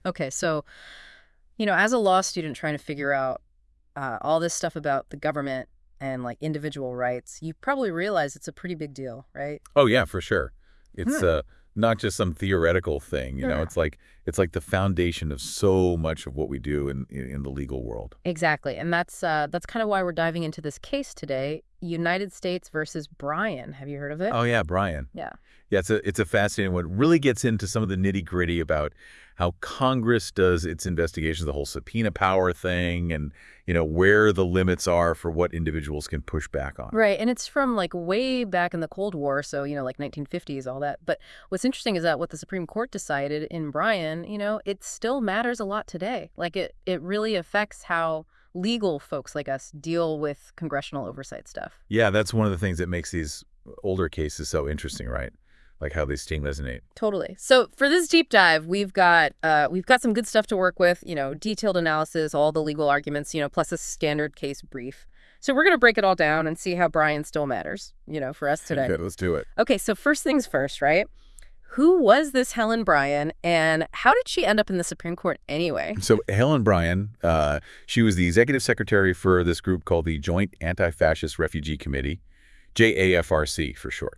Okay, so, as a law student trying to figure out all this stuff about the government and like individual rights, you probably realize it's a pretty big deal, right? Oh yeah, for sure. It's Hmm. not just some theoretical thing, Sure. It's like the foundation of so much of what we do in the legal world. Exactly. And that's kind of why we're diving into this case today, United States versus Bryan. Have you heard of it? Oh yeah, Brian. Yeah. Yeah, it's a fascinating one. It really gets into some of the nitty-gritty about how Congress does its investigations, the whole subpoena power thing, and where the limits are for what individuals can push back on. Right. And it's from like way back in the Cold War, so, like 1950s, all that. But what's interesting is that what the Supreme Court decided in Bryan, it still matters a lot today. Like it really affects how legal folks like us deal with congressional oversight stuff. Yeah, that's one of the things that makes these older cases so interesting, right? Like how they sting resonate. Totally. So for this deep dive, we've got some good stuff to work with, detailed analysis, all the legal arguments, plus a standard case brief. So we're going to break it all down and see how Bryan still matters, for us today. Good, let's do it. Okay, so first things first, right? Who was this Helen Bryan, and how did she end up in the Supreme Court anyway? So Helen Bryan, she was the executive secretary for this group called the Joint Anti-Fascist Refugee Committee, JAFRC for short.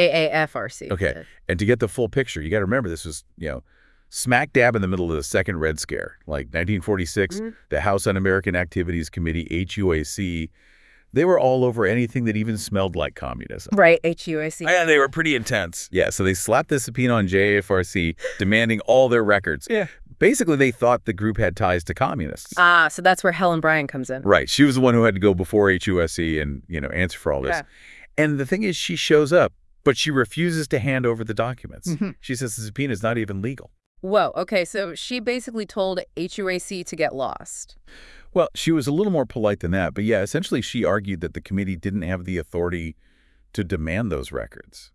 JAFRC. Okay, and to get the full picture, you got to remember this was, smack dab in the middle of the Second Red Scare. Like 1946, Mhm. the House Un-American Activities Committee, HUAC, they were all over anything that even smelled like communism. Right, HUAC. Yeah, they were pretty intense. Yeah, so they slapped the subpoena on JAFRC, demanding all their records. Yeah. Basically, they thought the group had ties to communists. Ah, so that's where Helen Bryan comes in. Right. She was the one who had to go before HUSC and, answer for all this. Yeah. And the thing is, she shows up, but she refuses to hand over the documents. Mhm. She says the subpoena is not even legal. Whoa, okay, so she basically told HUAC to get lost. Well, she was a little more polite than that, but yeah, essentially she argued that the committee didn't have the authority to demand those records.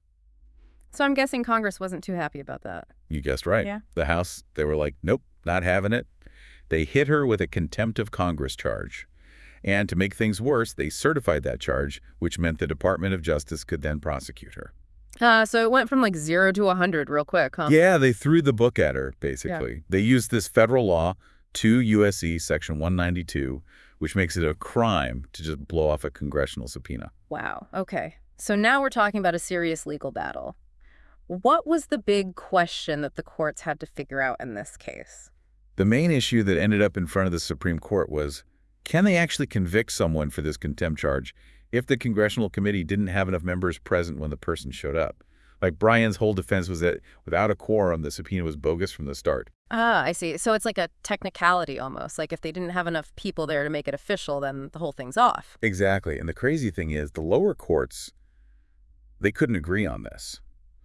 So I'm guessing Congress wasn't too happy about that. You guessed right. Yeah. The House, they were like, nope, not having it. They hit her with a contempt of Congress charge. And to make things worse, they certified that charge, which meant the Department of Justice could then prosecute her. So it went from like 0 to 100 real quick, huh? Yeah, they threw the book at her, basically. Yeah. They used this federal law, 2 U.S.C. Section 192, which makes it a crime to just blow off a congressional subpoena. Wow, okay. So now we're talking about a serious legal battle. What was the big question that the courts had to figure out in this case? The main issue that ended up in front of the Supreme Court was, can they actually convict someone for this contempt charge if the congressional committee didn't have enough members present when the person showed up? Like Bryan's whole defense was that without a quorum, the subpoena was bogus from the start. Ah, I see. So it's like a technicality almost. Like if they didn't have enough people there to make it official, then the whole thing's off. Exactly. And the crazy thing is the lower courts, they couldn't agree on this.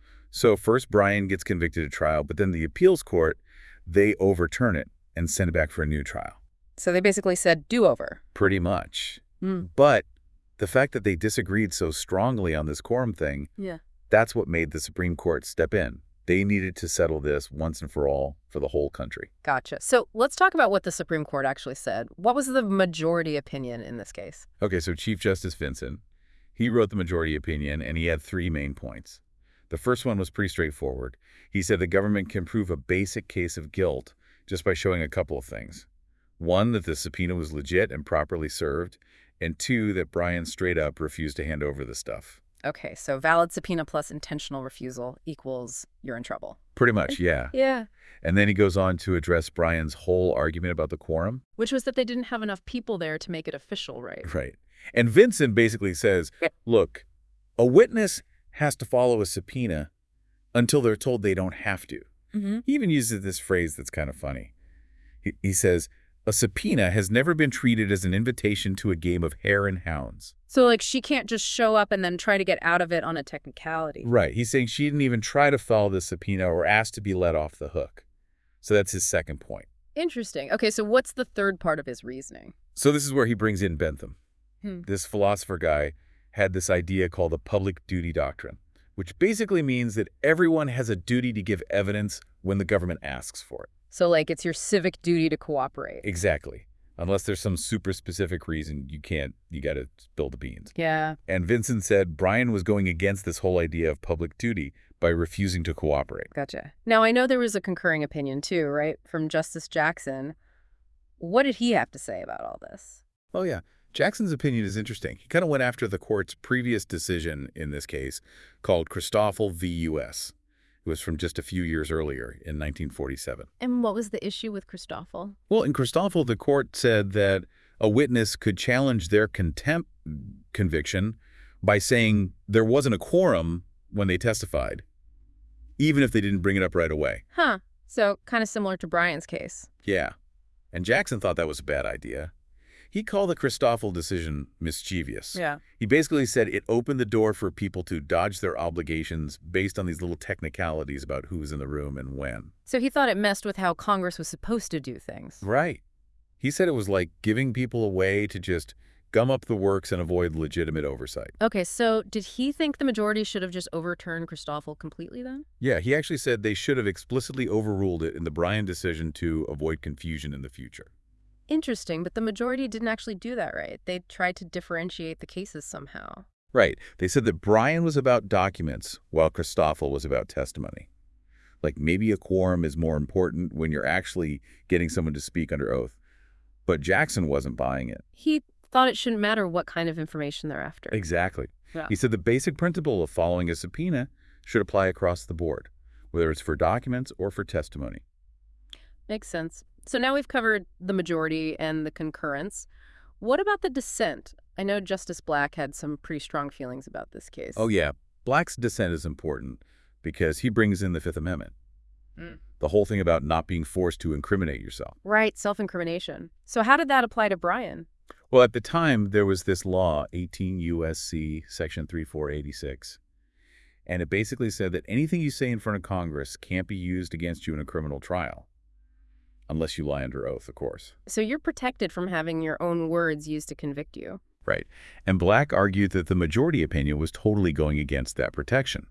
So first Bryan gets convicted at trial, but then the appeals court, they overturn it and send it back for a new trial. So they basically said do-over. Pretty much. Hmm. But the fact that they disagreed so strongly on this quorum thing, Yeah. that's what made the Supreme Court step in. They needed to settle this once and for all for the whole country. Gotcha. So let's talk about what the Supreme Court actually said. What was the majority opinion in this case? Okay, so Chief Justice Vinson, he wrote the majority opinion, and he had 3 main points. The first one was pretty straightforward. He said the government can prove a basic case of guilt just by showing a couple of things. 1, that the subpoena was legit and properly served, and 2, that Bryan straight up refused to hand over the stuff. Okay, so valid subpoena plus intentional refusal equals you're in trouble. Pretty much, yeah. Yeah. And then he goes on to address Bryan's whole argument about the quorum. Which was that they didn't have enough people there to make it official, right? Right. And Vincent basically says, look, a witness has to follow a subpoena until they're told they don't have to. Mm-hmm. He even uses this phrase that's kind of funny. He says, a subpoena has never been treated as an invitation to a game of hare and hounds. So, like, she can't just show up and then try to get out of it on a technicality. Right. He's saying she didn't even try to follow the subpoena or ask to be let off the hook. So that's his second point. Interesting. Okay, so what's the third part of his reasoning? So this is where he brings in Bentham. This philosopher guy had this idea called the public duty doctrine, which basically means that everyone has a duty to give evidence when the government asks for it. So, like, it's your civic duty to cooperate. Exactly. Unless there's some super specific reason you can't, you got to spill the beans. Yeah, And Vinson said Bryan was going against this whole idea of public duty by refusing to cooperate. gotcha. Now, I know there was a concurring opinion too, right, from Justice Jackson. What did he have to say about all this? Oh, yeah. Jackson's opinion is interesting. He kind of went after the court's previous decision in this case called Christoffel v. U.S. It was from just a few years earlier in 1947. And what was the issue with Christoffel? Well, in Christoffel, the court said that a witness could challenge their contempt conviction by saying there wasn't a quorum when they testified, even if they didn't bring it up right away. Huh. So kind of similar to Bryan's case. Yeah. And Jackson thought that was a bad idea. He called the Christoffel decision mischievous. Yeah. He basically said it opened the door for people to dodge their obligations based on these little technicalities about who was in the room and when. So he thought it messed with how Congress was supposed to do things. Right. He said it was like giving people a way to just gum up the works and avoid legitimate oversight. Okay, so did he think the majority should have just overturned Christoffel completely then? Yeah, he actually said they should have explicitly overruled it in the Bryan decision to avoid confusion in the future. Interesting, but the majority didn't actually do that, right? They tried to differentiate the cases somehow. Right. They said that Bryan was about documents while Christoffel was about testimony. Like maybe a quorum is more important when you're actually getting someone to speak under oath. But Jackson wasn't buying it. He thought it shouldn't matter what kind of information they're after. Exactly. Yeah. He said the basic principle of following a subpoena should apply across the board, whether it's for documents or for testimony. Makes sense. So now we've covered the majority and the concurrence. What about the dissent? I know Justice Black had some pretty strong feelings about this case. Oh, yeah. Black's dissent is important because he brings in the Fifth Amendment. The whole thing about not being forced to incriminate yourself. Right, self-incrimination. So how did that apply to Bryan? Well, at the time, there was this law, 18 U.S.C. Section 3486, and it basically said that anything you say in front of Congress can't be used against you in a criminal trial, unless you lie under oath, of course. So you're protected from having your own words used to convict you. Right. And Black argued that the majority opinion was totally going against that protection.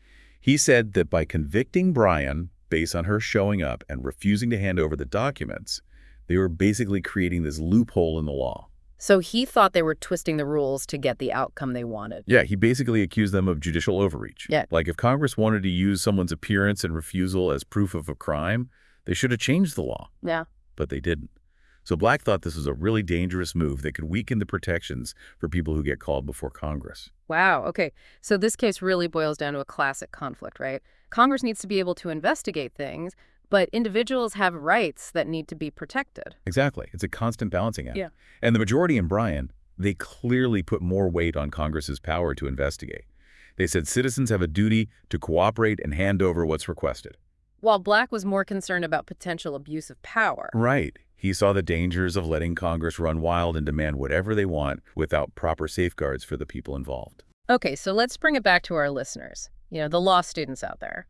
He said that by convicting Bryan based on her showing up and refusing to hand over the documents, they were basically creating this loophole in the law. So he thought they were twisting the rules to get the outcome they wanted. Yeah, he basically accused them of judicial overreach. Yeah. Like if Congress wanted to use someone's appearance and refusal as proof of a crime, they should have changed the law. Yeah. But they didn't. So Black thought this was a really dangerous move that could weaken the protections for people who get called before Congress. Wow. Okay. So this case really boils down to a classic conflict, right? Congress needs to be able to investigate things, but individuals have rights that need to be protected. Exactly. It's a constant balancing act. Yeah. And the majority in Bryan, they clearly put more weight on Congress's power to investigate. They said citizens have a duty to cooperate and hand over what's requested. While Black was more concerned about potential abuse of power. Right. He saw the dangers of letting Congress run wild and demand whatever they want without proper safeguards for the people involved. Okay, so let's bring it back to our listeners, the law students out there.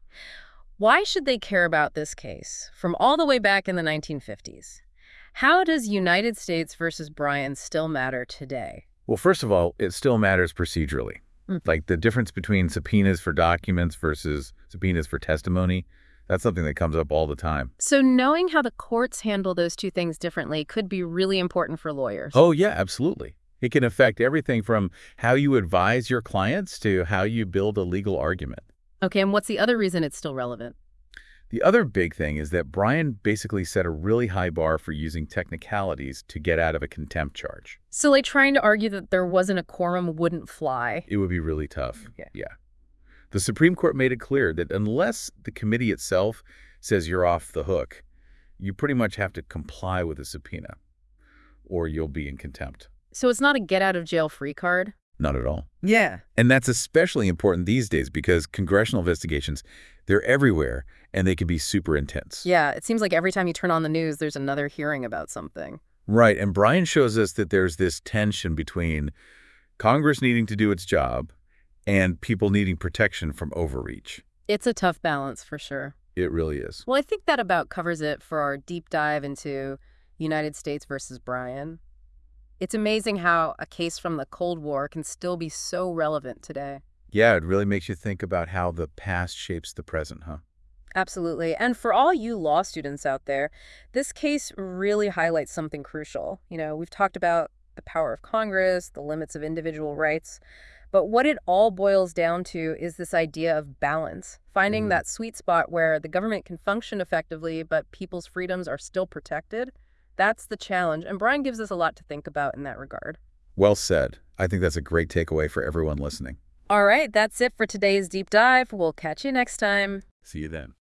Why should they care about this case from all the way back in the 1950s? How does United States versus Bryan still matter today? Well, first of all, it still matters procedurally. Like the difference between subpoenas for documents versus subpoenas for testimony, that's something that comes up all the time. So knowing how the courts handle those two things differently could be really important for lawyers. Oh, yeah, absolutely. It can affect everything from how you advise your clients to how you build a legal argument. Okay, and what's the other reason it's still relevant? The other big thing is that Bryan basically set a really high bar for using technicalities to get out of a contempt charge. So like trying to argue that there wasn't a quorum wouldn't fly. It would be really tough. Okay. Yeah. The Supreme Court made it clear that unless the committee itself says you're off the hook, you pretty much have to comply with a subpoena, or you'll be in contempt. So it's not a get-out-of-jail-free card? Not at all. Yeah. And that's especially important these days because congressional investigations, they're everywhere, and they can be super intense. Yeah, it seems like every time you turn on the news, there's another hearing about something. Right, and Bryan shows us that there's this tension between Congress needing to do its job and people needing protection from overreach. It's a tough balance for sure. It really is. Well, I think that about covers it for our deep dive into United States versus Bryan. It's amazing how a case from the Cold War can still be so relevant today. Yeah, it really makes you think about how the past shapes the present, huh? Absolutely. And for all you law students out there, this case really highlights something crucial. We've talked about the power of Congress, the limits of individual rights, but what it all boils down to is this idea of balance, finding Mhm. that sweet spot where the government can function effectively, but people's freedoms are still protected. That's the challenge. And Brian gives us a lot to think about in that regard. Well said. I think that's a great takeaway for everyone listening. All right, that's it for today's deep dive. We'll catch you next time. See you then.